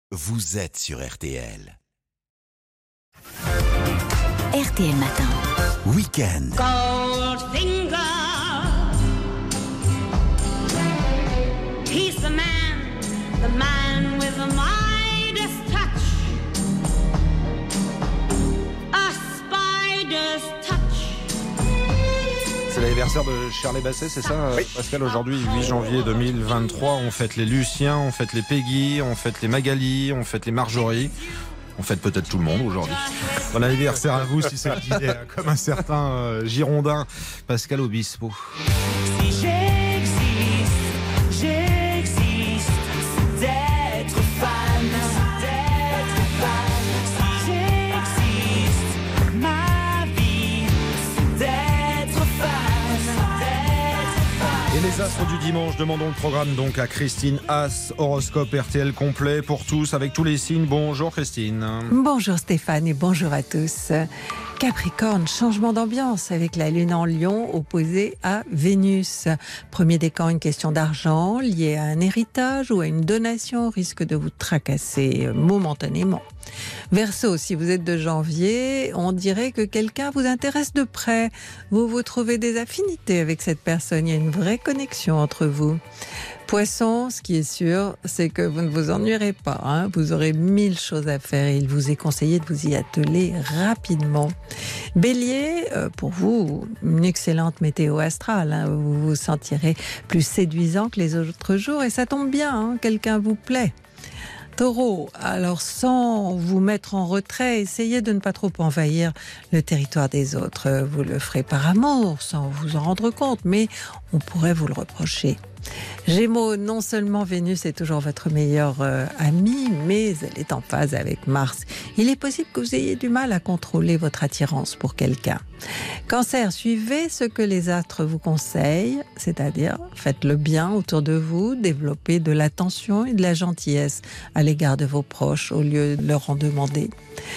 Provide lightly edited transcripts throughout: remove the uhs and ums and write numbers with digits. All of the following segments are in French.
vous êtes sur RTL. RTL Matin. Week-end. Goldfinger, he's the man with the Midas touch, a spider's touch. C'est l'anniversaire de Shirley Bassey, c'est ça, Pascal? Aujourd'hui, 8 janvier 2023, on fête les Lucien, on fête les Peggy, on fête les Magali, on fête les Marjorie. On fête peut-être tout le monde aujourd'hui. Bon anniversaire à vous si c'est le dîner, comme un certain Girondin, Pascal Obispo. Si j'existe d'être fan. Si j'existe, ma vie, d'être fan. Et les astres du dimanche, demandons le programme donc à Christine Haas, horoscope RTL complet pour tous, avec tous les signes. Bonjour Christine. Bonjour Stéphane et bonjour à tous. Capricorne, changement d'ambiance avec la Lune en Lion opposée à Vénus. Premier décan, une question d'argent liée à un héritage ou à une donation risque de vous tracasser momentanément. Verseau, si vous êtes de janvier, on dirait que quelqu'un vous intéresse de près. Vous trouvez des affinités avec cette personne, il y a une vraie connexion entre vous. Poisson, ce qui est sûr, c'est que vous ne vous ennuierez pas. Vous aurez 1000 choses à faire et il vous est conseillé de vous y atteler rapidement. Bélier, pour vous, une excellente météo astrale. Vous vous sentirez plus séduisant que les autres jours et ça tombe bien, quelqu'un vous plaît. Taureau, alors sans vous mettre en retrait, essayez de ne pas trop envahir le territoire des autres. Vous le ferez par amour, sans vous en rendre compte, mais on pourrait vous le reprocher. Gémeaux, non seulement Vénus est toujours votre meilleure amie, mais elle est en phase avec Mars. Il est possible que vous ayez du mal à contrôler votre attirance pour quelqu'un. Cancer, suivez ce que les astres vous conseillent, c'est-à-dire faites le bien autour de vous, développez de l'attention et de la gentillesse à l'égard de vos proches au lieu de leur en demander.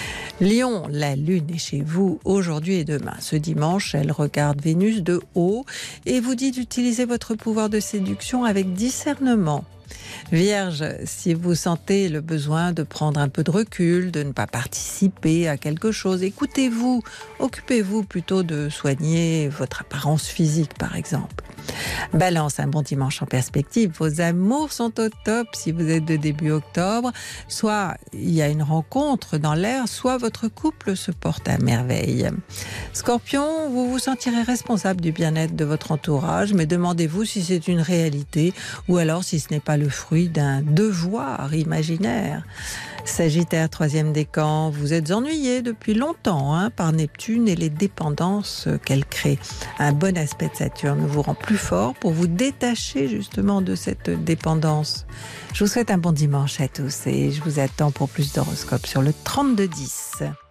Lion, la Lune est chez vous aujourd'hui et demain. Ce dimanche, elle regarde Vénus de haut et vous dit d'utiliser votre pouvoir de séduction avec discernement. Vierge, si vous sentez le besoin de prendre un peu de recul, de ne pas participer à quelque chose, écoutez-vous, occupez-vous plutôt de soigner votre apparence physique par exemple. Balance, un bon dimanche en perspective. Vos amours sont au top si vous êtes de début octobre. Soit il y a une rencontre dans l'air, soit votre couple se porte à merveille. Scorpion, vous vous sentirez responsable du bien-être de votre entourage, mais demandez-vous si c'est une réalité ou alors si ce n'est pas le fruit d'un devoir imaginaire. Sagittaire, troisième décan, vous êtes ennuyé depuis longtemps par Neptune et les dépendances qu'elle crée. Un bon aspect de Saturne vous rend plus fort pour vous détacher justement de cette dépendance. Je vous souhaite un bon dimanche à tous et je vous attends pour plus d'horoscopes sur le 3210.